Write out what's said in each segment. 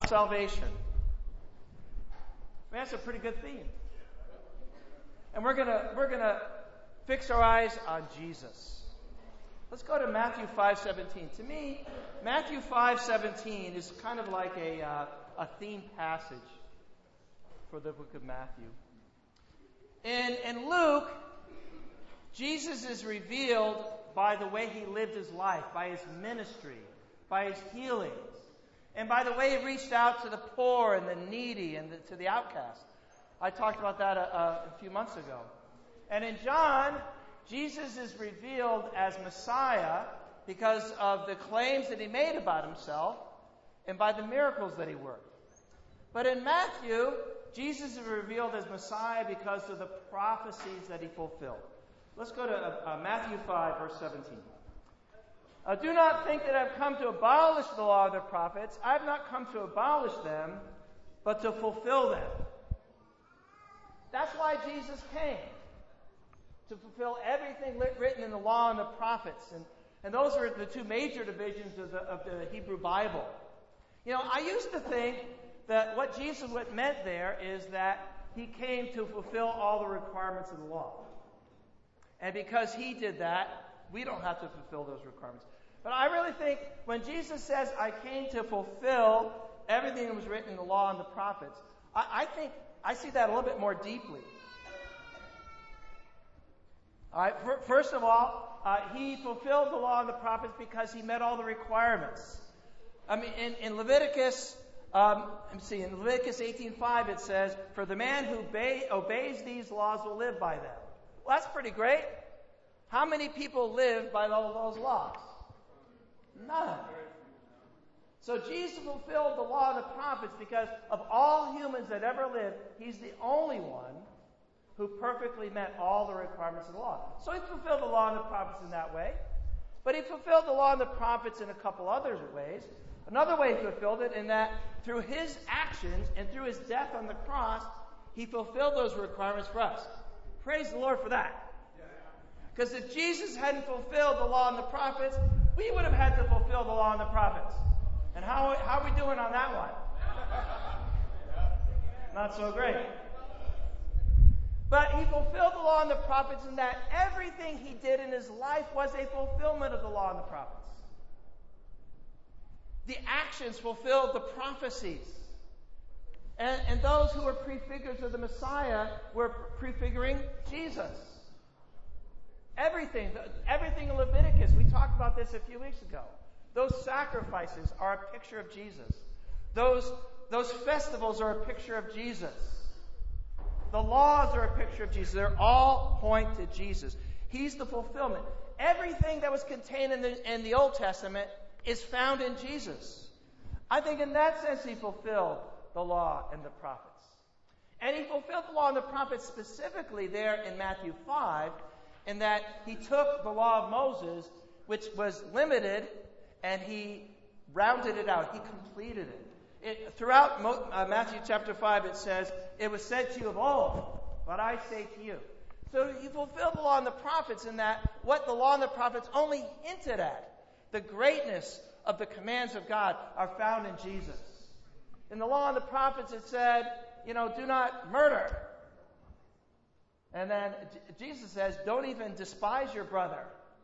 salvation. I mean, that's a pretty good theme. And we're gonna fix our eyes on Jesus. Let's go to Matthew 5:17. To me, Matthew 5:17 is kind of like a theme passage for the book of Matthew. In Luke, Jesus is revealed by the way he lived his life, by his ministry, by his healings, and by the way he reached out to the poor and the needy and to the outcast. I talked about that a few months ago. And in John, Jesus is revealed as Messiah because of the claims that he made about himself and by the miracles that he worked. But in Matthew, Jesus is revealed as Messiah because of the prophecies that he fulfilled. Let's go to Matthew 5, verse 17. Do not think that I've come to abolish the law of the prophets. I have not come to abolish them, but to fulfill them. That's why Jesus came, to fulfill everything written in the law and the prophets. And those are the two major divisions of the Hebrew Bible. You know, I used to think that what Jesus meant there is that he came to fulfill all the requirements of the law. And because he did that, we don't have to fulfill those requirements. But I really think when Jesus says, I came to fulfill everything that was written in the law and the prophets, I think I see that a little bit more deeply. All right, first of all, he fulfilled the law and the prophets because he met all the requirements. I mean, in Leviticus, in Leviticus 18:5 it says, "For the man who obeys these laws will live by them." Well, that's pretty great. How many people live by those laws? None. So Jesus fulfilled the law and the prophets because of all humans that ever lived, he's the only one who perfectly met all the requirements of the law. So he fulfilled the law and the prophets in that way. But he fulfilled the law and the prophets in a couple other ways. Another way he fulfilled it in that through his actions and through his death on the cross, he fulfilled those requirements for us. Praise the Lord for that. Because if Jesus hadn't fulfilled the law and the prophets, we would have had to fulfill the law and the prophets. And how are we doing on that one? Not so great. But he fulfilled the law and the prophets in that everything he did in his life was a fulfillment of the law and the prophets. The actions fulfilled the prophecies. And those who were prefigures of the Messiah were prefiguring Jesus. Everything in Leviticus, we talked about this a few weeks ago. Those sacrifices are a picture of Jesus. Those festivals are a picture of Jesus. The laws are a picture of Jesus. They're all point to Jesus. He's the fulfillment. Everything that was contained in the Old Testament is found in Jesus. I think in that sense he fulfilled the law and the prophets. And he fulfilled the law and the prophets specifically there in Matthew 5, in that he took the law of Moses, which was limited, and he rounded it out. He completed it. Throughout Matthew chapter 5, it says, "It was said to you of old, but I say to you." So he fulfilled the law and the prophets in that what the law and the prophets only hinted at, the greatness of the commands of God, are found in Jesus. In the law and the prophets, it said, do not murder. And then Jesus says, don't even despise your brother.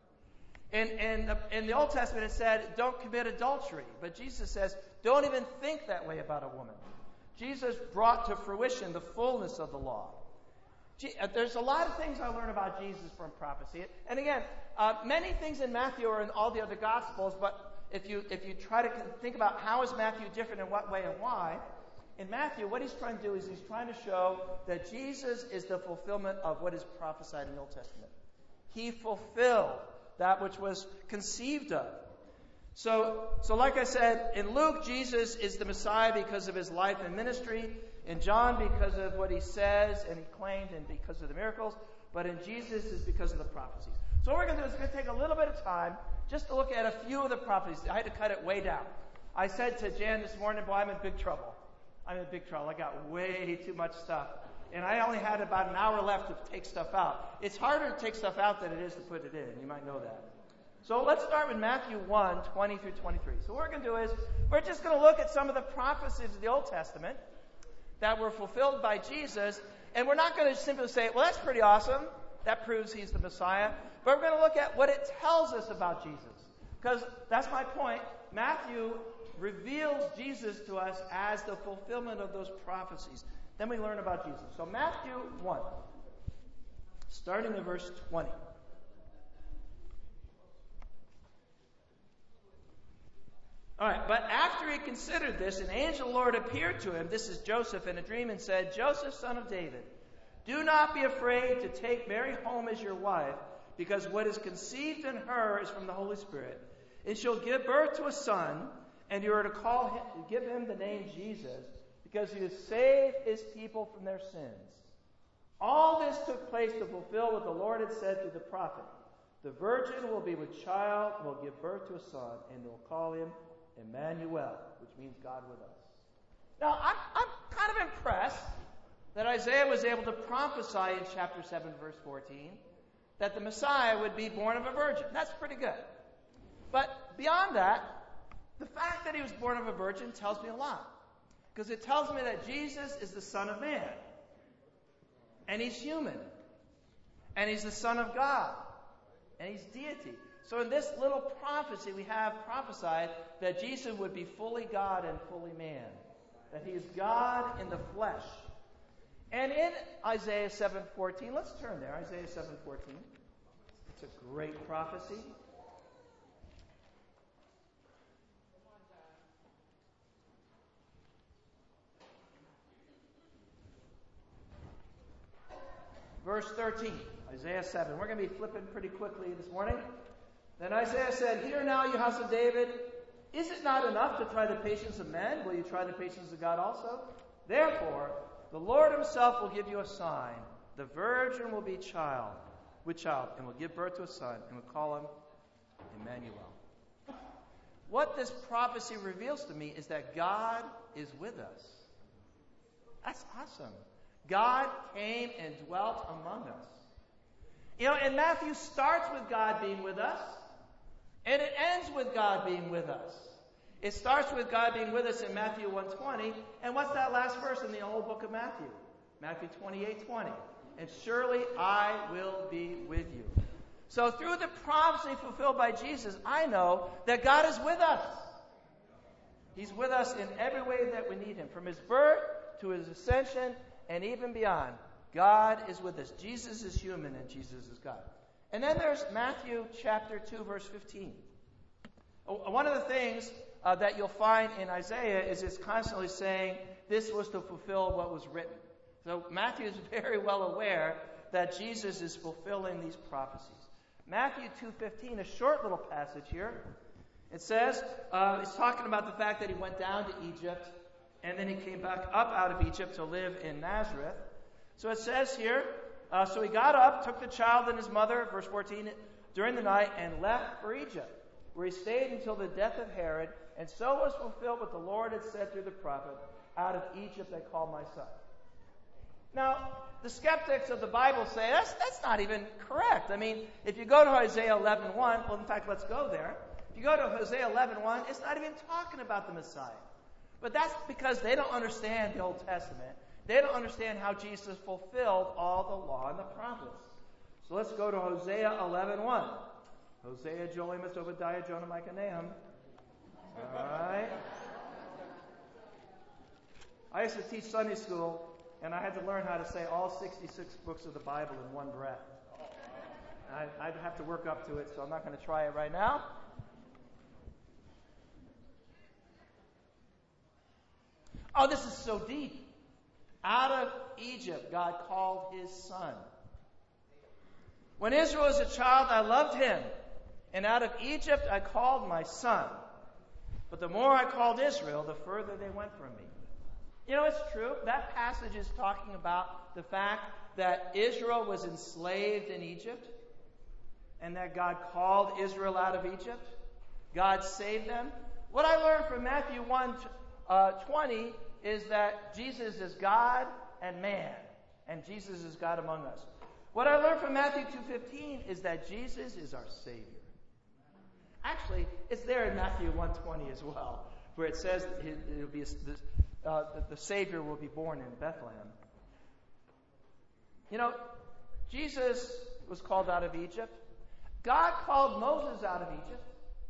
In the Old Testament, it said, don't commit adultery. But Jesus says, don't even think that way about a woman. Jesus brought to fruition the fullness of the law. There's a lot of things I learn about Jesus from prophecy. And again, many things in Matthew are in all the other Gospels, but if you try to think about how is Matthew different in what way and why, in Matthew, what he's trying to do is he's trying to show that Jesus is the fulfillment of what is prophesied in the Old Testament. He fulfilled that which was conceived of. So like I said, in Luke, Jesus is the Messiah because of his life and ministry. In John, because of what he says and he claimed and because of the miracles. But in Jesus, is because of the prophecies. So what we're going to do is we're going to take a little bit of time just to look at a few of the prophecies. I had to cut it way down. I said to Jan this morning, boy, I'm in big trouble. I got way too much stuff. And I only had about an hour left to take stuff out. It's harder to take stuff out than it is to put it in. You might know that. So let's start with Matthew 1, 20 through 23. So what we're going to do is we're just going to look at some of the prophecies of the Old Testament that were fulfilled by Jesus. And we're not going to simply say, well, that's pretty awesome. That proves he's the Messiah. But we're going to look at what it tells us about Jesus. Because that's my point. Matthew reveals Jesus to us as the fulfillment of those prophecies. Then we learn about Jesus. So Matthew 1, starting in verse 20. All right, but after he considered this, an angel of the Lord appeared to him, this is Joseph, in a dream and said, Joseph, son of David, do not be afraid to take Mary home as your wife, because what is conceived in her is from the Holy Spirit. And she'll give birth to a son, and you are to give him the name Jesus, because he has saved his people from their sins. All this took place to fulfill what the Lord had said through the prophet. The virgin will be with child, will give birth to a son, and they'll call him Emmanuel, which means God with us. Now, I'm kind of impressed that Isaiah was able to prophesy in chapter 7, verse 14, that the Messiah would be born of a virgin. That's pretty good. But beyond that, the fact that he was born of a virgin tells me a lot. Because it tells me that Jesus is the Son of Man. And he's human. And he's the Son of God. And he's deity. So in this little prophecy, we have prophesied that Jesus would be fully God and fully man. That he is God in the flesh. And in Isaiah 7:14, let's turn there, Isaiah 7:14. It's a great prophecy. Verse 13, Isaiah 7. We're going to be flipping pretty quickly this morning. Then Isaiah said, Hear now, you house of David, is it not enough to try the patience of men? Will you try the patience of God also? Therefore, the Lord himself will give you a sign. The virgin will be with child, and will give birth to a son, and will call him Emmanuel. What this prophecy reveals to me is that God is with us. That's awesome. God came and dwelt among us. You know, and Matthew starts with God being with us, and it ends with God being with us. It starts with God being with us in Matthew 1:20, and what's that last verse in the whole book of Matthew? Matthew 28:20. And surely I will be with you. So through the prophecy fulfilled by Jesus, I know that God is with us. He's with us in every way that we need him, from his birth to his ascension and even beyond. God is with us. Jesus is human and Jesus is God. And then there's Matthew chapter 2, verse 15. One of the things that you'll find in Isaiah is it's constantly saying this was to fulfill what was written. So Matthew is very well aware that Jesus is fulfilling these prophecies. Matthew 2:15, a short little passage here. It says, it's talking about the fact that he went down to Egypt and then he came back up out of Egypt to live in Nazareth. So it says here, so he got up, took the child and his mother, verse 14, during the night and left for Egypt, where he stayed until the death of Herod, and so was fulfilled what the Lord had said through the prophet, out of Egypt I called my son. Now, the skeptics of the Bible say that's not even correct. I mean, if you go to Isaiah 11:1, well, in fact, let's go there. If you go to Hosea 11:1, it's not even talking about the Messiah. But that's because they don't understand the Old Testament. They don't understand how Jesus fulfilled all the law and the prophets. So let's go to Hosea 11:1. Hosea, Joel, Amos, Obadiah, Jonah, Micah, Nahum. All right. I used to teach Sunday school, and I had to learn how to say all 66 books of the Bible in one breath. I'd have to work up to it, so I'm not going to try it right now. Oh, this is so deep. Out of Egypt, God called his son. When Israel was a child, I loved him. And out of Egypt, I called my son. But the more I called Israel, the further they went from me. You know, it's true. That passage is talking about the fact that Israel was enslaved in Egypt and that God called Israel out of Egypt. God saved them. What I learned from Matthew 1:20 is that Jesus is God and man, and Jesus is God among us. What I learned from Matthew 2:15 is that Jesus is our Savior. Actually, it's there in Matthew 1:20 as well, where it says it'll be the Savior will be born in Bethlehem. You know, Jesus was called out of Egypt. God called Moses out of Egypt.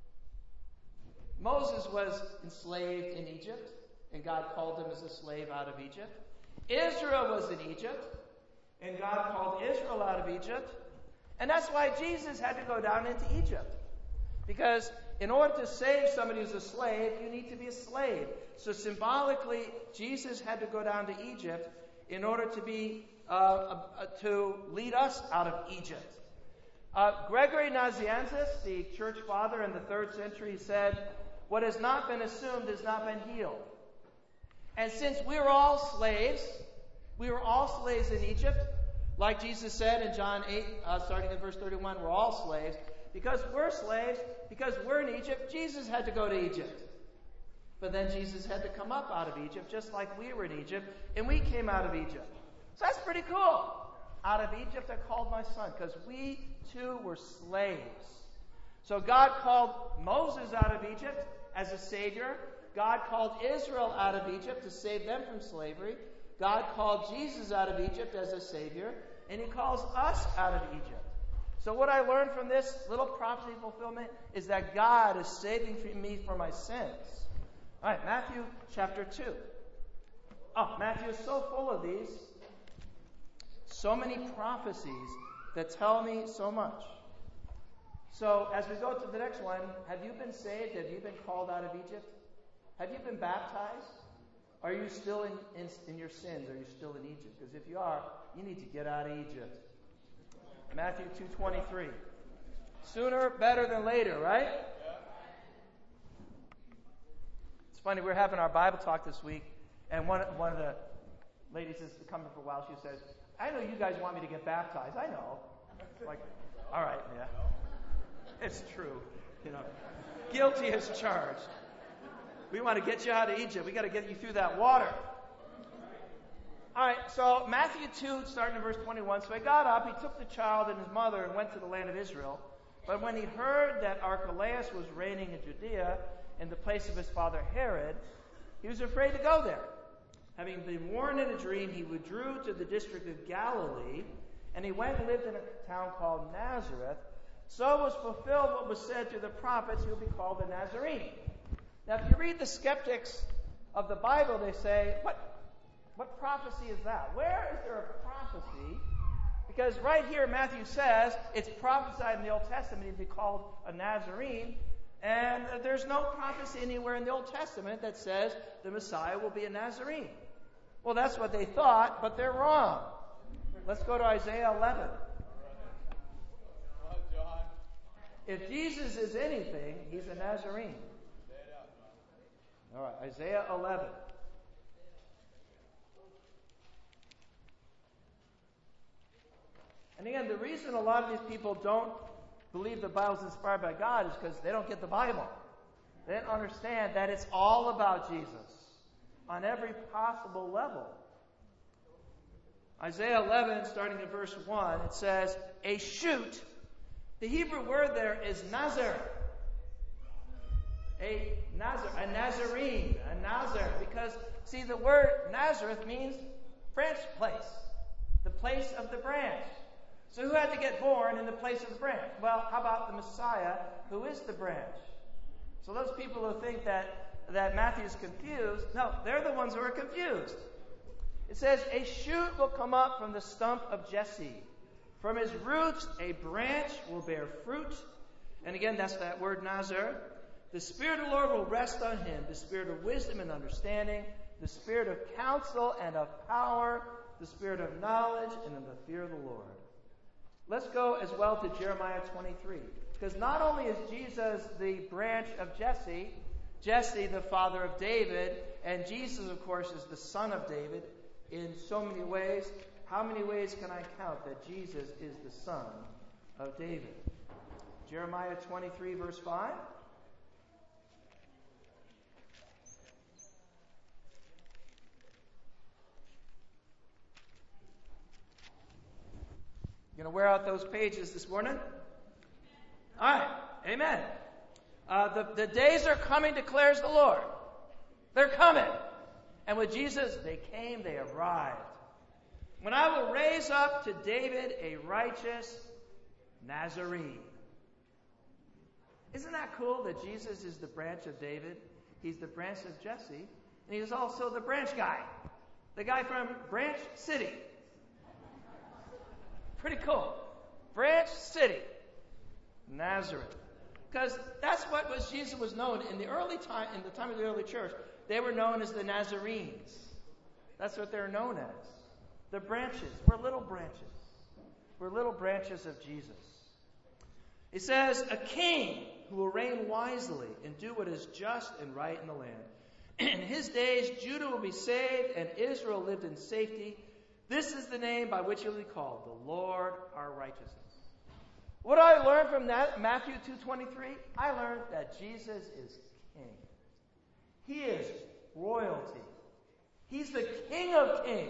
Moses was enslaved in Egypt, and God called him as a slave out of Egypt. Israel was in Egypt, and God called Israel out of Egypt. And that's why Jesus had to go down into Egypt. Because in order to save somebody who's a slave, you need to be a slave. So symbolically, Jesus had to go down to Egypt in order to be to lead us out of Egypt. Gregory Nazianzus, the church father in the 3rd century, said, "What has not been assumed has not been healed." And since we were all slaves in Egypt, like Jesus said in John 8, starting in verse 31, we're all slaves. Because we're slaves, because we're in Egypt, Jesus had to go to Egypt. But then Jesus had to come up out of Egypt, just like we were in Egypt, and we came out of Egypt. So that's pretty cool. Out of Egypt I called my son, because we too were slaves. So God called Moses out of Egypt as a savior. God called Israel out of Egypt to save them from slavery. God called Jesus out of Egypt as a savior, and he calls us out of Egypt. So what I learned from this little prophecy fulfillment is that God is saving me from my sins. All right, Matthew chapter 2. Oh, Matthew is so full of these. So many prophecies that tell me so much. So as we go to the next one, have you been saved? Have you been called out of Egypt? Have you been baptized? Are you still in your sins? Are you still in Egypt? Because if you are, you need to get out of Egypt. Matthew 2:23. Sooner, better than later, right? It's funny, we're having our Bible talk this week, and one of the ladies has come for a while. She says, "I know you guys want me to get baptized." I know. Like, all right, yeah. It's true. You know, guilty as charged. We want to get you out of Egypt. We got to get you through that water. All right, so Matthew 2, starting in verse 21. So he got up, he took the child and his mother and went to the land of Israel. But when he heard that Archelaus was reigning in Judea in the place of his father Herod, he was afraid to go there. Having been warned in a dream, he withdrew to the district of Galilee, and he went and lived in a town called Nazareth. So was fulfilled what was said through the prophets, he will be called a Nazarene. Now, if you read the skeptics of the Bible, they say, what prophecy is that? Where is there a prophecy? Because right here Matthew says it's prophesied in the Old Testament he'd be called a Nazarene, and there's no prophecy anywhere in the Old Testament that says the Messiah will be a Nazarene. Well, that's what they thought, but they're wrong. Let's go to Isaiah 11. If Jesus is anything, he's a Nazarene. All right, Isaiah 11. And again, the reason a lot of these people don't believe the Bible is inspired by God is because they don't get the Bible. They don't understand that it's all about Jesus on every possible level. Isaiah 11, starting in verse 1, it says, a shoot. The Hebrew word there is nazar. A Nazarene, a Nazar. Because, see, the word Nazareth means branch place. The place of the branch. So who had to get born in the place of the branch? Well, how about the Messiah, who is the branch? So those people who think that Matthew's confused, no, they're the ones who are confused. It says, a shoot will come up from the stump of Jesse. From his roots, a branch will bear fruit. And again, that's that word Nazar. The Spirit of the Lord will rest on him, the Spirit of wisdom and understanding, the Spirit of counsel and of power, the Spirit of knowledge and of the fear of the Lord. Let's go as well to Jeremiah 23. Because not only is Jesus the branch of Jesse, Jesse the father of David, and Jesus, of course, is the son of David in so many ways. How many ways can I count that Jesus is the son of David? Jeremiah 23, verse 5. You going to wear out those pages this morning? All right. Amen. The days are coming, declares the Lord. They're coming. And with Jesus, they came, they arrived. When I will raise up to David a righteous Nazarene. Isn't that cool that Jesus is the branch of David? He's the branch of Jesse. And he's also the branch guy. The guy from Branch City. Pretty cool. Branch City. Nazareth. Because that's what Jesus was known in the time of the early church. They were known as the Nazarenes. That's what they're known as. The branches. We're little branches. We're little branches of Jesus. It says, a king who will reign wisely and do what is just and right in the land. In his days, Judah will be saved and Israel lived in safety. This is the name by which he will be called, the Lord our righteousness. What did I learn from that? Matthew 2:23? I learned that Jesus is king. He is royalty. He's the King of kings.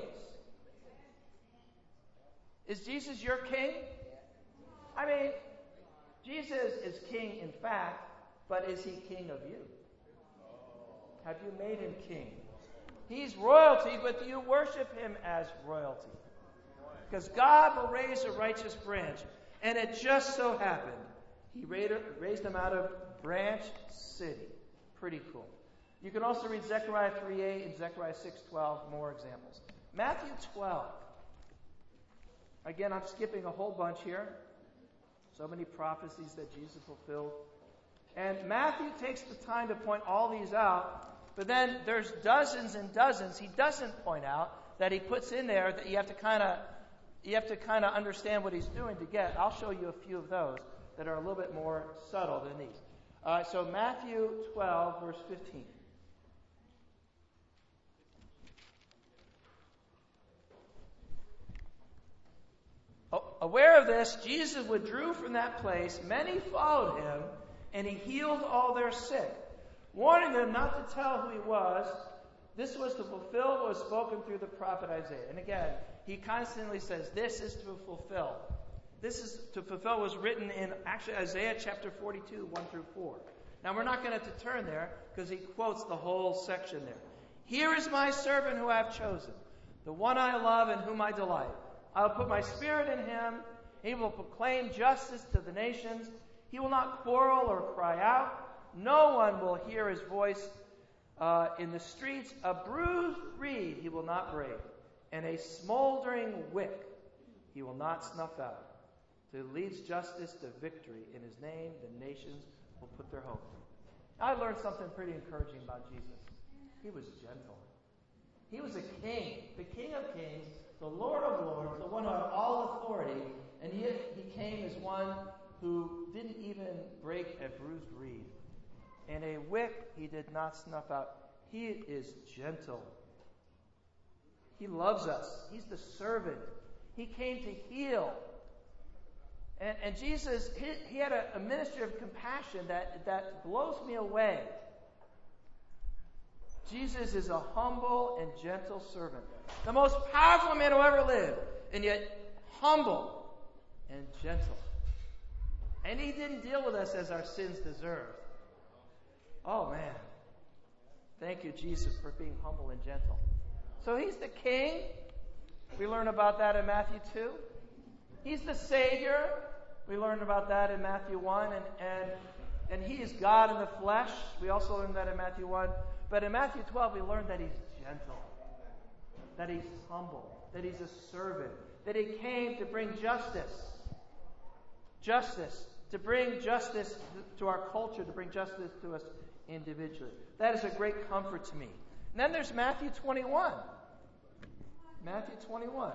Is Jesus your king? I mean, Jesus is king in fact, but is he king of you? Have you made him king? He's royalty, but do you worship him as royalty? Because God will raise a righteous branch. And it just so happened, he raised him out of Branch City. Pretty cool. You can also read Zechariah 3:8 and Zechariah 6:12, more examples. Matthew 12. Again, I'm skipping a whole bunch here. So many prophecies that Jesus fulfilled. And Matthew takes the time to point all these out, but then there's dozens and dozens he doesn't point out that he puts in there that you have to kind of understand what he's doing to get. I'll show you a few of those that are a little bit more subtle than these. So Matthew 12, verse 15. Aware of this, Jesus withdrew from that place. Many followed him, and he healed all their sick, warning them not to tell who he was. This was to fulfill what was spoken through the prophet Isaiah. And again, he constantly says, this is to fulfill. This is to fulfill what was written in actually Isaiah chapter 42, 1 through 4. Now we're not going to turn there because he quotes the whole section there. Here is my servant who I have chosen, the one I love and whom I delight. I will put my spirit in him. He will proclaim justice to the nations. He will not quarrel or cry out. No one will hear his voice in the streets. A bruised reed he will not break, and a smoldering wick he will not snuff out. Who leads justice to victory. In his name, the nations will put their hope. I learned something pretty encouraging about Jesus. He was gentle. He was a king, the King of kings, the Lord of lords, the one who had all authority, and yet he came as one who didn't even break a bruised reed. And a wick he did not snuff out. He is gentle. He loves us. He's the servant. He came to heal. And Jesus, he had a ministry of compassion that blows me away. Jesus is a humble and gentle servant. The most powerful man who ever lived, and yet humble and gentle. And he didn't deal with us as our sins deserved. Oh man. Thank you, Jesus, for being humble and gentle. So he's the king. We learn about that in Matthew 2. He's the Savior. We learn about that in Matthew 1. And he is God in the flesh. We also learn that in Matthew 1. But in Matthew 12, we learn that he's gentle, that he's humble, that he's a servant, that he came to bring justice. Justice. To bring justice to our culture, to bring justice to us individually. That is a great comfort to me. And then there's Matthew 21. Matthew 21.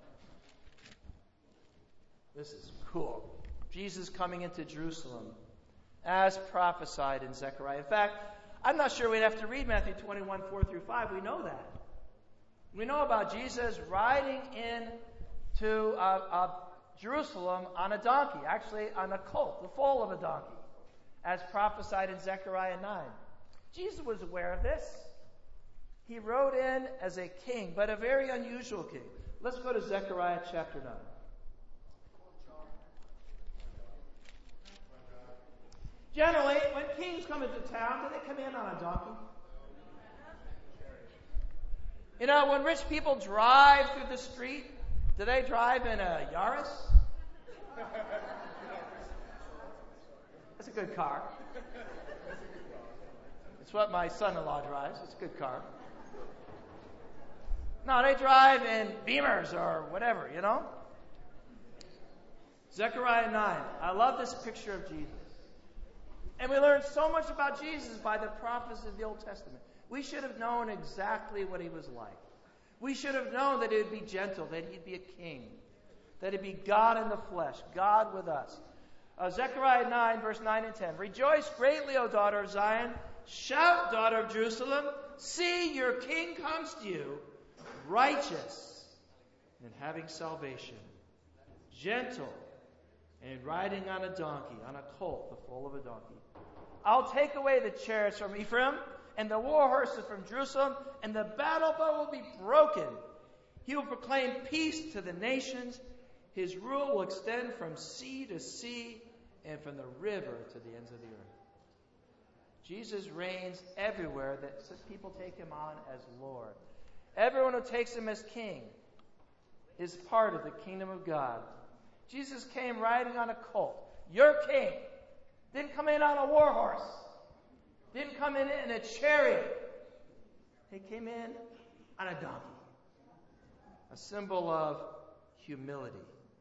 This is cool. Jesus coming into Jerusalem as prophesied in Zechariah. In fact, I'm not sure we'd have to read Matthew 21, 4 through 5. We know that. We know about Jesus riding into Jerusalem on a donkey, actually on a colt, the foal of a donkey, as prophesied in Zechariah 9. Jesus was aware of this. He rode in as a king, but a very unusual king. Let's go to Zechariah chapter 9. Generally, when kings come into town, do they come in on a donkey? You know, when rich people drive through the street, do they drive in a Yaris? That's a good car. It's what my son-in-law drives. It's a good car. No, they drive in Beamers or whatever, you know? Zechariah 9. I love this picture of Jesus. And we learn so much about Jesus by the prophets of the Old Testament. We should have known exactly what he was like. We should have known that he would be gentle, that he'd be a king, that he'd be God in the flesh, God with us. Zechariah 9, verse 9 and 10. Rejoice greatly, O daughter of Zion. Shout, daughter of Jerusalem. See, your king comes to you, righteous and having salvation, gentle and riding on a donkey, on a colt, the foal of a donkey. I'll take away the chariots from Ephraim and the war horses from Jerusalem, and the battle bow will be broken. He will proclaim peace to the nations. His rule will extend from sea to sea and from the river to the ends of the earth. Jesus reigns everywhere that people take him on as Lord. Everyone who takes him as king is part of the kingdom of God. Jesus came riding on a colt. Your king didn't come in on a war horse. Didn't come in a chariot. He came in on a donkey. A symbol of humility.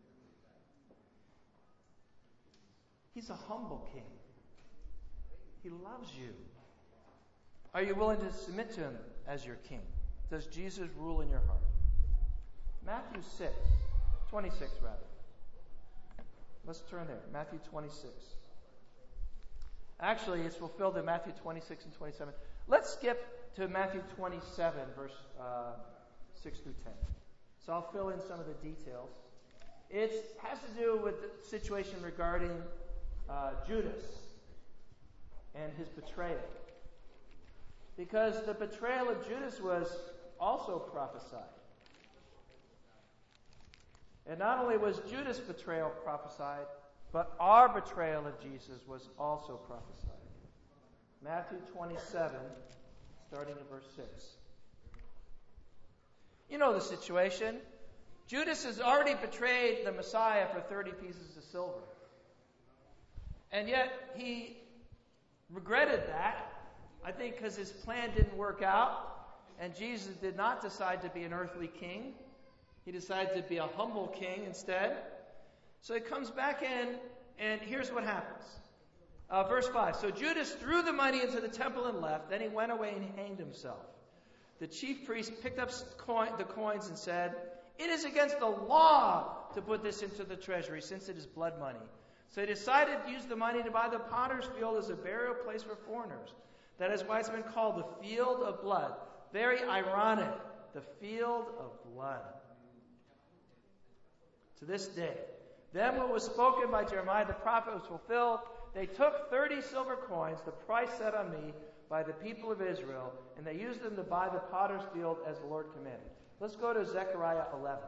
He's a humble king. He loves you. Are you willing to submit to him as your king? Does Jesus rule in your heart? Matthew 26 rather. Let's turn there. Matthew 26. Actually, it's fulfilled in Matthew 26 and 27. Let's skip to Matthew 27, verse 6 through 10. So I'll fill in some of the details. It has to do with the situation regarding Judas and his betrayal. Because the betrayal of Judas was also prophesied. And not only was Judas' betrayal prophesied, but our betrayal of Jesus was also prophesied. Matthew 27, starting in verse 6. You know the situation. Judas has already betrayed the Messiah for 30 pieces of silver. And yet he regretted that, I think because his plan didn't work out, and Jesus did not decide to be an earthly king. He decided to be a humble king instead. So he comes back in, and here's what happens. Verse 5. So Judas threw the money into the temple and left. Then he went away and hanged himself. The chief priest picked up the coins and said, "It is against the law to put this into the treasury, since it is blood money." So he decided to use the money to buy the potter's field as a burial place for foreigners. That is why it's been called the field of blood. Very ironic. The field of blood. To this day. Then what was spoken by Jeremiah the prophet was fulfilled. They took 30 silver coins, the price set on me by the people of Israel, and they used them to buy the potter's field as the Lord commanded. Let's go to Zechariah 11.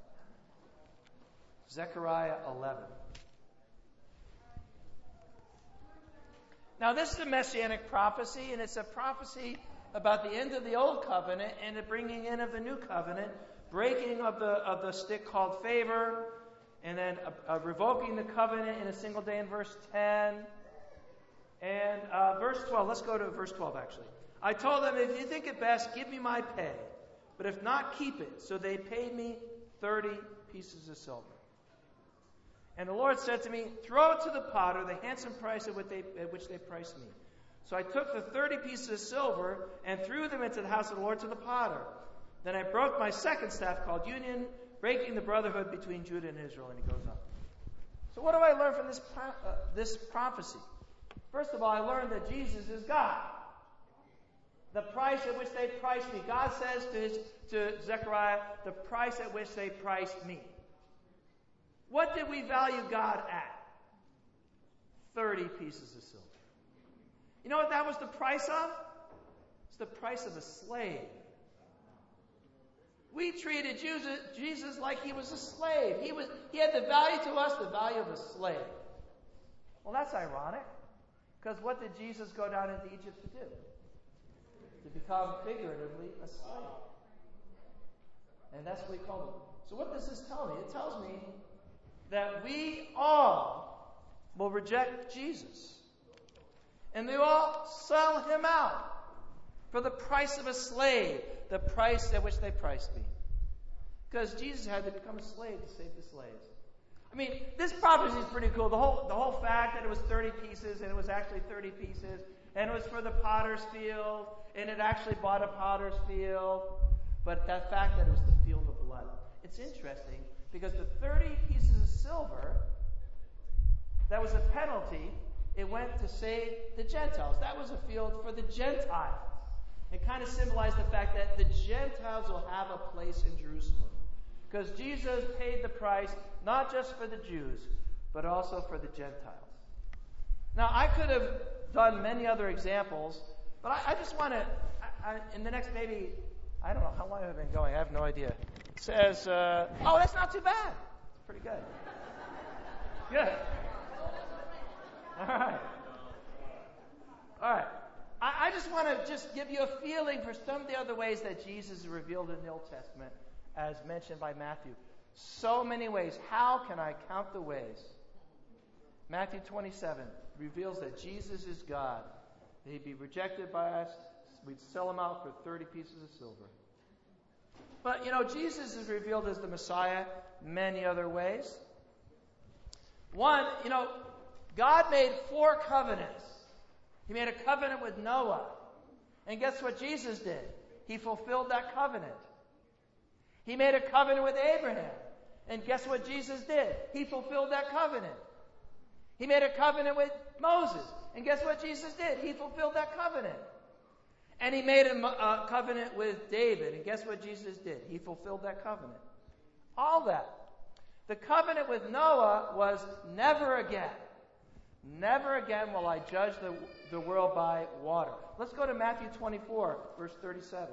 Zechariah 11. Now this is a messianic prophecy, and it's a prophecy about the end of the old covenant and the bringing in of the new covenant, breaking of the stick called favor, and then revoking the covenant in a single day in verse 10. And verse 12, let's go to verse 12 actually. I told them, if you think it best, give me my pay, but if not, keep it. So they paid me 30 pieces of silver. And the Lord said to me, throw it to the potter, the handsome price at which they priced me. So I took the 30 pieces of silver and threw them into the house of the Lord to the potter. Then I broke my second staff called union, breaking the brotherhood between Judah and Israel. And he goes on. So what do I learn from this prophecy? First of all, I learned that Jesus is God. The price at which they priced me. God says to Zechariah, the price at which they priced me. What did we value God at? 30 pieces of silver. You know what that was the price of? It's the price of a slave. We treated Jesus like he was a slave. He had the value to us, the value of a slave. Well, that's ironic. Because what did Jesus go down into Egypt to do? To become figuratively a slave. And that's what he called him. So what does this tell me? It tells me that we all will reject Jesus. And they all sell him out for the price of a slave, the price at which they priced me. Because Jesus had to become a slave to save the slaves. I mean, this prophecy is pretty cool. The whole fact that it was 30 pieces, and it was actually 30 pieces, and it was for the potter's field, and it actually bought a potter's field. But that fact that it was the field of blood. It's interesting because the 30 pieces of silver, that was a penalty. It went to save the Gentiles. That was a field for the Gentiles. It kind of symbolized the fact that the Gentiles will have a place in Jerusalem. Because Jesus paid the price not just for the Jews, but also for the Gentiles. Now, I could have done many other examples, but I just want to, in the next maybe, I don't know, how long have I been going? I have no idea. It says, oh, that's not too bad. It's pretty good. Good. All right. All right. I just want to just give you a feeling for some of the other ways that Jesus is revealed in the Old Testament, as mentioned by Matthew. So many ways. How can I count the ways? Matthew 27 reveals that Jesus is God. That he'd be rejected by us. We'd sell him out for 30 pieces of silver. But, Jesus is revealed as the Messiah many other ways. One, God made 4 covenants. He made a covenant with Noah. And guess what Jesus did? He fulfilled that covenant. He made a covenant with Abraham. And guess what Jesus did? He fulfilled that covenant. He made a covenant with Moses. And guess what Jesus did? He fulfilled that covenant. And he made a covenant with David. And guess what Jesus did? He fulfilled that covenant. All that. The covenant with Noah was never again. Never again will I judge the world by water. Let's go to Matthew 24, verse 37.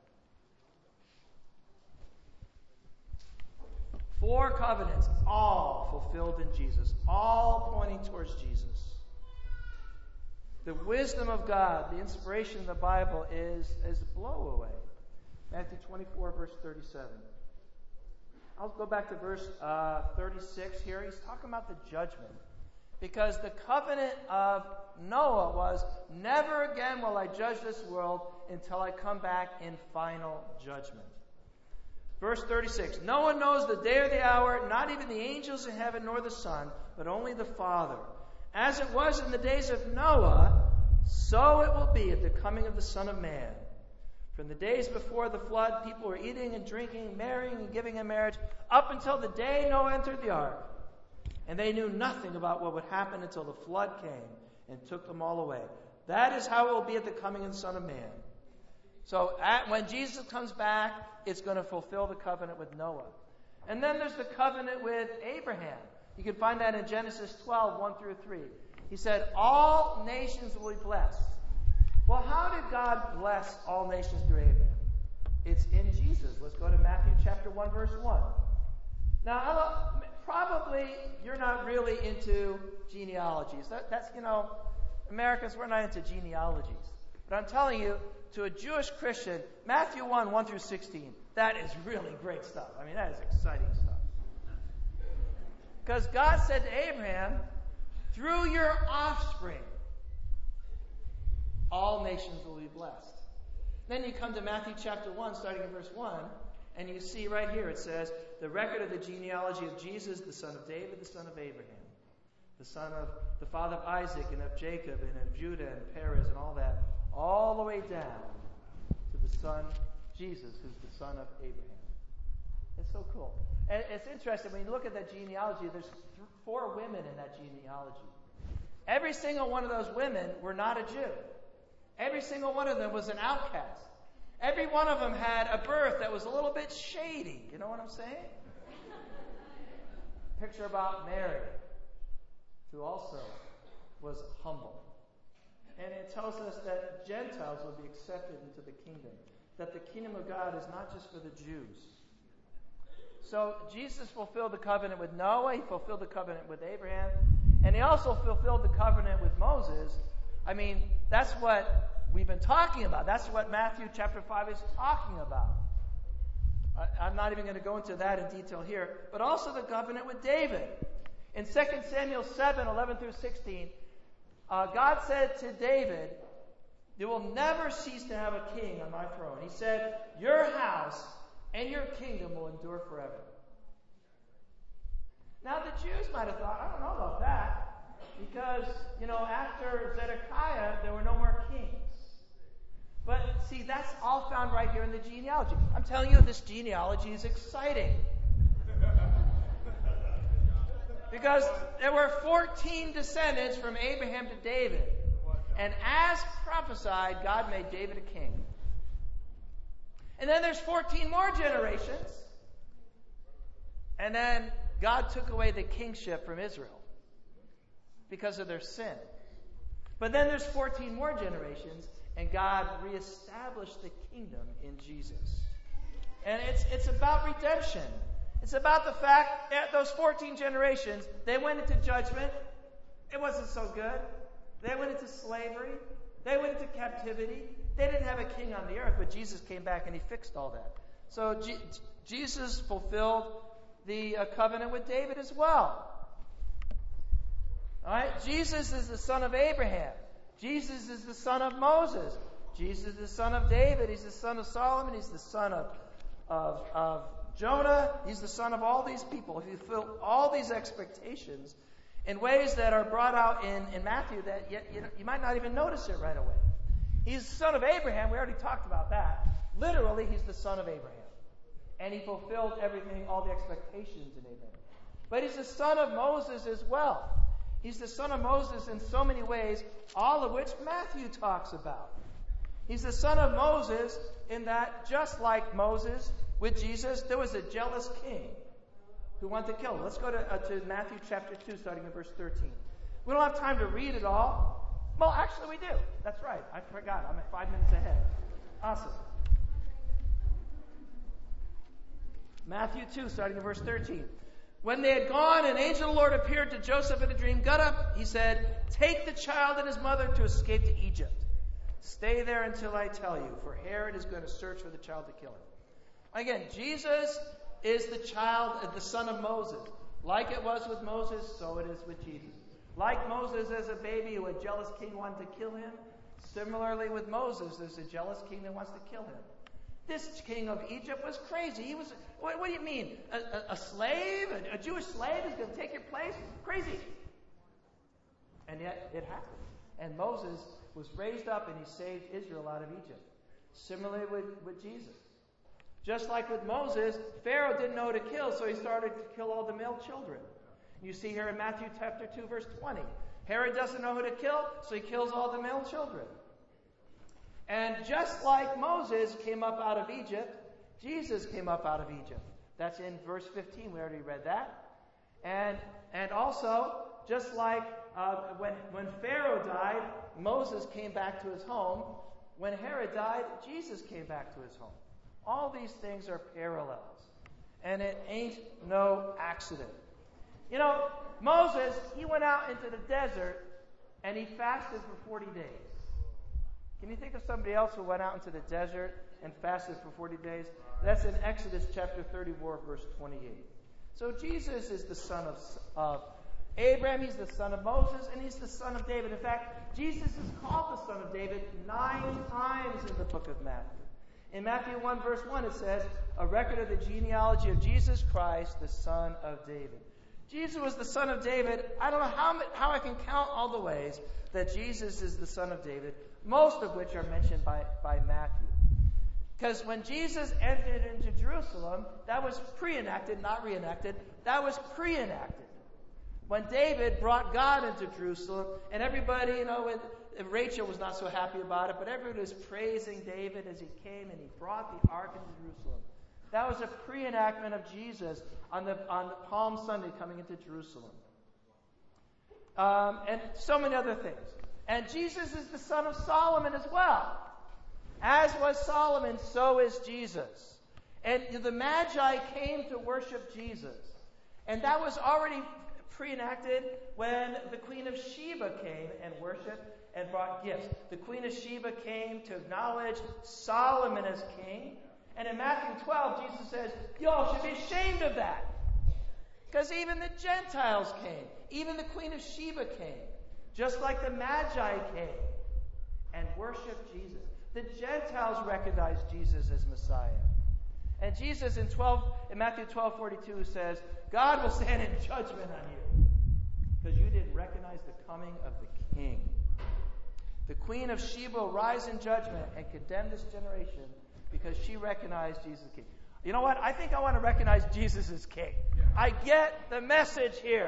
4 covenants, all fulfilled in Jesus, all pointing towards Jesus. The wisdom of God, the inspiration of the Bible is a blow away. Matthew 24, verse 37. I'll go back to verse 36 here. He's talking about the judgment. Because the covenant of Noah was, never again will I judge this world until I come back in final judgment. Verse 36, no one knows the day or the hour, not even the angels in heaven nor the Son, but only the Father. As it was in the days of Noah, so it will be at the coming of the Son of Man. From the days before the flood, people were eating and drinking, marrying and giving in marriage, up until the day Noah entered the ark. And they knew nothing about what would happen until the flood came and took them all away. That is how it will be at the coming of the Son of Man. So when Jesus comes back, it's going to fulfill the covenant with Noah. And then there's the covenant with Abraham. You can find that in Genesis 12, 1 through 3. He said, all nations will be blessed. Well, how did God bless all nations through Abraham? It's in Jesus. Let's go to Matthew chapter 1, verse 1. Now, probably you're not really into genealogies. That's, Americans, we're not into genealogies. But I'm telling you, to a Jewish Christian, Matthew 1, 1 through 16, that is really great stuff. I mean, that is exciting stuff. Because God said to Abraham, through your offspring, all nations will be blessed. Then you come to Matthew chapter 1, starting in verse 1, and you see right here it says, the record of the genealogy of Jesus, the son of David, the son of Abraham, the son of the father of Isaac and of Jacob and of Judah and Perez and all that, all the way down to the son, Jesus, who's the son of Abraham. It's so cool. And it's interesting, when you look at that genealogy, there's 4 women in that genealogy. Every single one of those women were not a Jew. Every single one of them was an outcast. Every one of them had a birth that was a little bit shady. You know what I'm saying? Picture about Mary, who also was humble. And it tells us that Gentiles will be accepted into the kingdom. That the kingdom of God is not just for the Jews. So Jesus fulfilled the covenant with Noah. He fulfilled the covenant with Abraham. And he also fulfilled the covenant with Moses I mean, that's what we've been talking about. That's what Matthew chapter 5 is talking about. I'm not even going to go into that in detail here. But also the covenant with David. In 2 Samuel 7, 11 through 16, God said to David, "You will never cease to have a king on my throne." He said, "Your house and your kingdom will endure forever." Now the Jews might have thought, I don't know about that. Because, after Zedekiah, there were no more kings. But see, that's all found right here in the genealogy. I'm telling you, this genealogy is exciting. Because there were 14 descendants from Abraham to David. And as prophesied, God made David a king. And then there's 14 more generations. And then God took away the kingship from Israel because of their sin. But then there's 14 more generations, and God reestablished the kingdom in Jesus. And it's about redemption. It's about the fact that those 14 generations, they went into judgment. It wasn't so good. They went into slavery. They went into captivity. They didn't have a king on the earth, but Jesus came back and he fixed all that. So Jesus fulfilled the covenant with David as well. All right? Jesus is the son of Abraham. Jesus is the son of Moses. Jesus is the son of David. He's the son of Solomon. He's the son of Jonah. He's the son of all these people. If you fulfill all these expectations in ways that are brought out in Matthew, that you might not even notice it right away. He's the son of Abraham. We already talked about that. Literally, he's the son of Abraham. And he fulfilled everything, all the expectations in Abraham. But he's the son of Moses as well. He's the son of Moses in so many ways, all of which Matthew talks about. He's the son of Moses in that, just like Moses with Jesus, there was a jealous king who wanted to kill him. Let's go to Matthew chapter 2, starting in verse 13. We don't have time to read it all. Well, actually we do. That's right. I forgot. I'm at 5 minutes ahead. Awesome. Matthew 2, starting in verse 13. When they had gone, an angel of the Lord appeared to Joseph in a dream. "Get up," he said, "take the child and his mother to escape to Egypt. Stay there until I tell you, for Herod is going to search for the child to kill him." Again, Jesus is the child, the son of Moses. Like it was with Moses, so it is with Jesus. Like Moses as a baby who a jealous king wanted to kill him, similarly with Moses, there's a jealous king that wants to kill him. This king of Egypt was crazy. He was, what do you mean? A slave? A Jewish slave is going to take your place? Crazy. And yet it happened. And Moses was raised up and he saved Israel out of Egypt. Similarly with Jesus. Just like with Moses, Pharaoh didn't know who to kill, so he started to kill all the male children. You see here in Matthew chapter 2, verse 20. Herod doesn't know who to kill, so he kills all the male children. And just like Moses came up out of Egypt, Jesus came up out of Egypt. That's in verse 15. We already read that. And also, just like when Pharaoh died, Moses came back to his home. When Herod died, Jesus came back to his home. All these things are parallels. And it ain't no accident. Moses, he went out into the desert and he fasted for 40 days. Can you think of somebody else who went out into the desert and fasted for 40 days? That's in Exodus chapter 34, verse 28. So Jesus is the son of Abraham, he's the son of Moses, and he's the son of David. In fact, Jesus is called the son of David 9 times in the book of Matthew. In Matthew 1, verse 1, it says, a record of the genealogy of Jesus Christ, the son of David. Jesus was the son of David. I don't know how I can count all the ways that Jesus is the son of David, most of which are mentioned by Matthew. Because when Jesus entered into Jerusalem, that was pre-enacted, not reenacted. That was pre-enacted. When David brought God into Jerusalem, and everybody, Rachel was not so happy about it, but everybody was praising David as he came and he brought the ark into Jerusalem. That was a pre-enactment of Jesus on the Palm Sunday coming into Jerusalem. And so many other things. And Jesus is the son of Solomon as well. As was Solomon, so is Jesus. And the Magi came to worship Jesus. And that was already pre-enacted when the Queen of Sheba came and worshipped. and brought gifts. The Queen of Sheba came to acknowledge Solomon as king. And in Matthew 12, Jesus says, y'all should be ashamed of that. Because even the Gentiles came. Even the Queen of Sheba came. Just like the Magi came and worshiped Jesus. The Gentiles recognized Jesus as Messiah. And Jesus in Matthew 12:42 says, God will stand in judgment on you because you didn't recognize the coming of the King. The Queen of Sheba will rise in judgment and condemn this generation because she recognized Jesus as King. You know what? I think I want to recognize Jesus as King. I get the message here.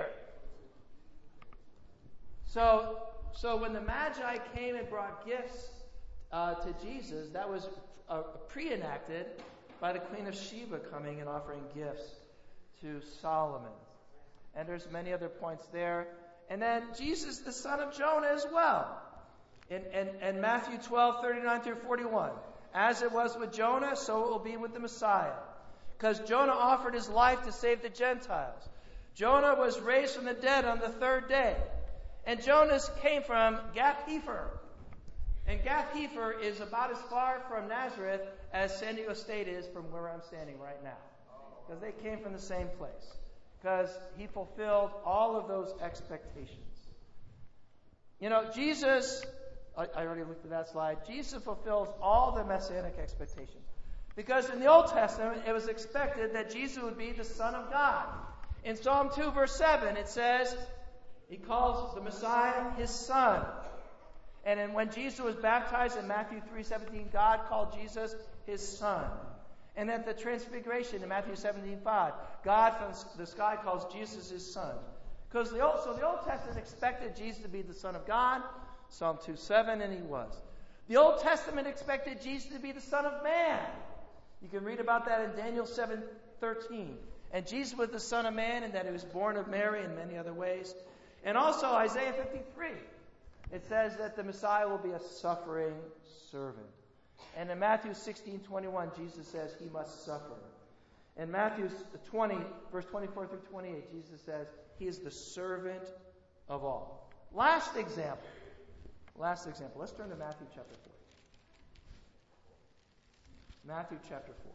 So when the Magi came and brought gifts to Jesus, that was pre-enacted by the Queen of Sheba coming and offering gifts to Solomon. And there's many other points there. And then Jesus, the son of Jonah as well. In Matthew 12:39 through 41. As it was with Jonah, so it will be with the Messiah. Because Jonah offered his life to save the Gentiles. Jonah was raised from the dead on the third day. And Jonah came from Gath-Hepher. And Gath-Hepher is about as far from Nazareth as San Diego State is from where I'm standing right now. Because they came from the same place. Because he fulfilled all of those expectations. You know, Jesus, I already looked at that slide. Jesus fulfills all the messianic expectations. Because in the Old Testament, it was expected that Jesus would be the Son of God. In Psalm 2, verse 7, it says, he calls the Messiah his Son. And when Jesus was baptized in Matthew 3:17, God called Jesus his Son. And at the Transfiguration in Matthew 17:5, God from the sky calls Jesus his Son. Because the Old Testament expected Jesus to be the Son of God, Psalm 2:7, and he was. The Old Testament expected Jesus to be the Son of Man. You can read about that in Daniel 7:13. And Jesus was the Son of Man, and that he was born of Mary in many other ways. And also Isaiah 53. It says that the Messiah will be a suffering servant. And in Matthew 16:21, Jesus says he must suffer. In Matthew 20, verse 24 through 28, Jesus says he is the servant of all. Last example. Let's turn to Matthew chapter 4. Matthew chapter 4.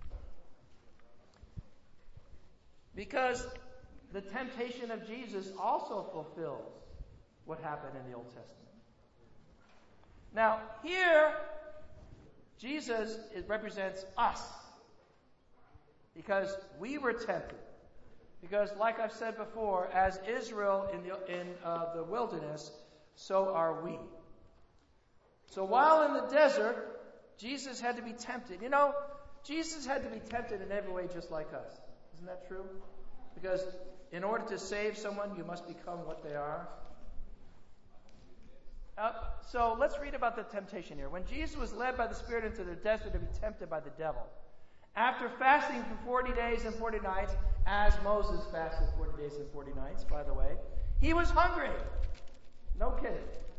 Because the temptation of Jesus also fulfills what happened in the Old Testament. Now, here, Jesus represents us. Because we were tempted. Because, like I've said before, as Israel in the wilderness, so are we. So while in the desert, Jesus had to be tempted. You know, Jesus had to be tempted in every way just like us. Isn't that true? Because in order to save someone, you must become what they are. So let's read about the temptation here. When Jesus was led by the Spirit into the desert to be tempted by the devil, after fasting for 40 days and 40 nights, as Moses fasted 40 days and 40 nights, by the way, he was hungry. No kidding.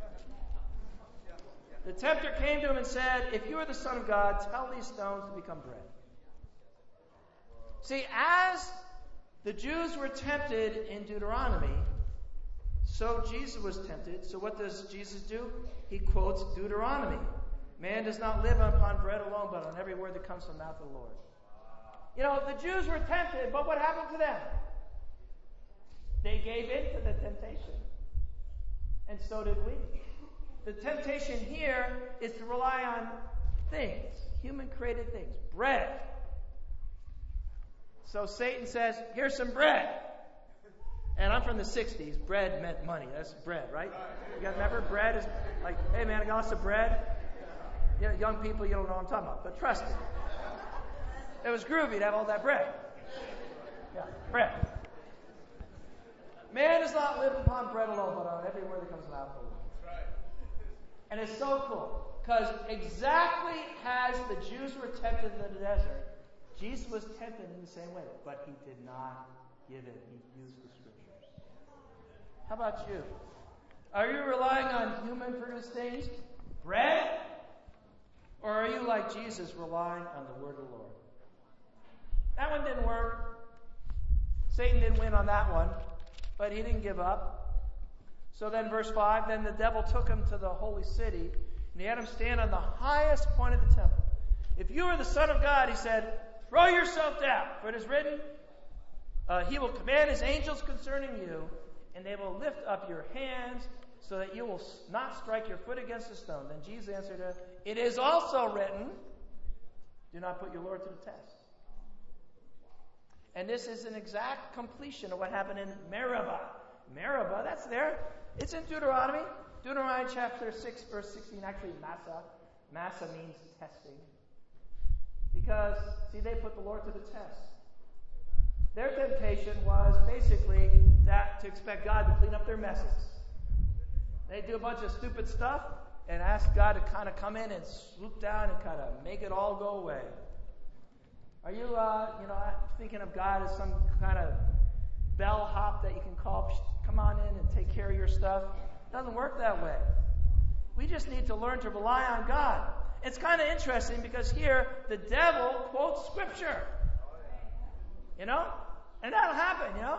The tempter came to him and said, if you are the Son of God, tell these stones to become bread. See, as the Jews were tempted in Deuteronomy, so Jesus was tempted. So what does Jesus do? He quotes Deuteronomy. Man does not live upon bread alone, but on every word that comes from the mouth of the Lord. You know, the Jews were tempted, but what happened to them? They gave in to the temptation. And so did we. The temptation here is to rely on things, human-created things, bread. So Satan says, here's some bread. And I'm from the 60s. Bread meant money. That's bread, right? You guys remember? Bread is like, hey man, I got some bread. You know, young people, you don't know what I'm talking about. But trust me. It was groovy to have all that bread. Yeah, bread. Man does not live upon bread alone, but on every word that comes out of the Lord. And it's so cool. Because exactly as the Jews were tempted in the desert, Jesus was tempted in the same way. But he did not give in. He used the Scriptures. How about you? Are you relying on human-produced things? Bread? Or are you like Jesus, relying on the word of the Lord? That one didn't work. Satan didn't win on that one. But he didn't give up. So then, verse 5, then the devil took him to the holy city, and he had him stand on the highest point of the temple. If you are the Son of God, he said, throw yourself down, for it is written, he will command his angels concerning you, and they will lift up your hands so that you will not strike your foot against a stone. Then Jesus answered him, it is also written, do not put your Lord to the test. And this is an exact completion of what happened in Meribah. Meribah, that's there. It's in Deuteronomy. Deuteronomy chapter 6, verse 16. Actually, Massa. Massa means testing. Because, see, they put the Lord to the test. Their temptation was basically that to expect God to clean up their messes. They do a bunch of stupid stuff and ask God to kind of come in and swoop down and kind of make it all go away. Are you, thinking of God as some kind of bellhop that you can call, come on in and take care of your stuff? It doesn't work that way. We just need to learn to rely on God. It's kind of interesting because here the devil quotes Scripture. You know? And that'll happen, you know?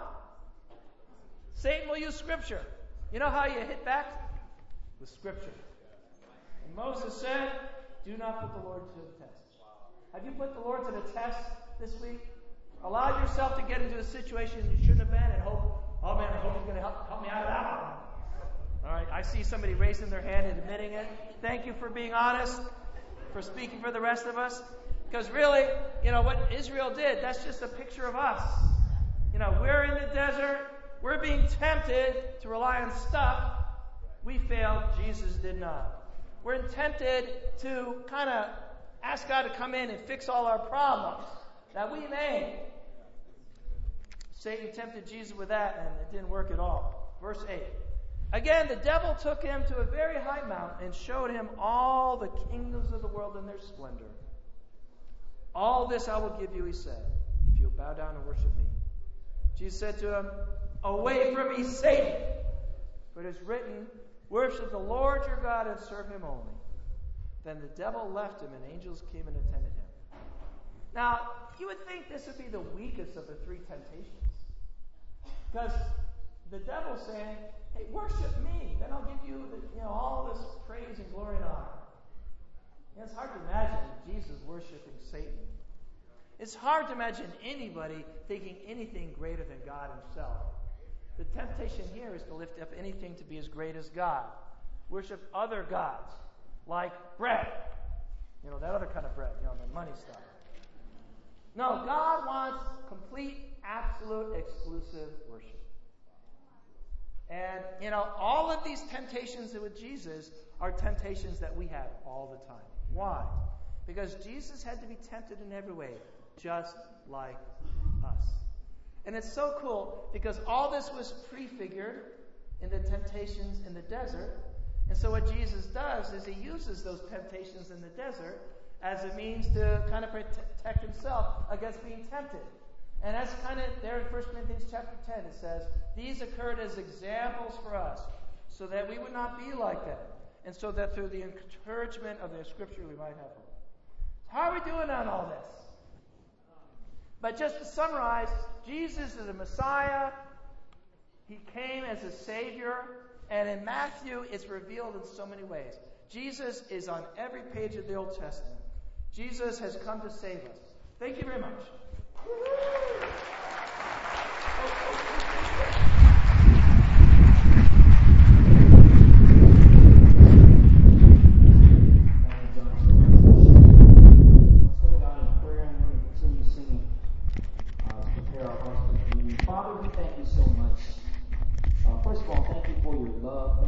Satan will use Scripture. You know how you hit back? With Scripture. And Moses said, do not put the Lord to the test. Have you put the Lord to the test this week? Allowed yourself to get into a situation you shouldn't have been and hope, oh man, I hope he's going to help me out of that one. All right, I see somebody raising their hand and admitting it. Thank you for being honest, for speaking for the rest of us. Because really, what Israel did, that's just a picture of us. We're in the desert. We're being tempted to rely on stuff. We failed. Jesus did not. We're tempted to kind of ask God to come in and fix all our problems that we made. Satan tempted Jesus with that, and it didn't work at all. Verse 8. Again, the devil took him to a very high mountain and showed him all the kingdoms of the world in their splendor. All this I will give you, he said, if you'll bow down and worship me. Jesus said to him, away from me, Satan! For it is written, worship the Lord your God and serve him only. Then the devil left him, and angels came and attended him. Now, you would think this would be the weakest of the three temptations. Because the devil's saying, hey, worship me, then I'll give you all this praise and glory and honor. It's hard to imagine Jesus worshiping Satan. It's hard to imagine anybody thinking anything greater than God himself. The temptation here is to lift up anything to be as great as God. Worship other gods, like bread. That other kind of bread, the money stuff. No, God wants complete, absolute, exclusive worship. And, all of these temptations with Jesus are temptations that we have all the time. Why? Because Jesus had to be tempted in every way, just like us. And it's so cool because all this was prefigured in the temptations in the desert. And so what Jesus does is he uses those temptations in the desert as a means to kind of protect himself against being tempted. And that's kind of there in 1 Corinthians chapter 10. It says, these occurred as examples for us, so that we would not be like them, and so that through the encouragement of their Scripture we might have hope. How are we doing on all this? But just to summarize, Jesus is the Messiah. He came as a Savior. And in Matthew, it's revealed in so many ways. Jesus is on every page of the Old Testament. Jesus has come to save us. Thank you very much. Father, we thank you so much. First of all, thank you for your love.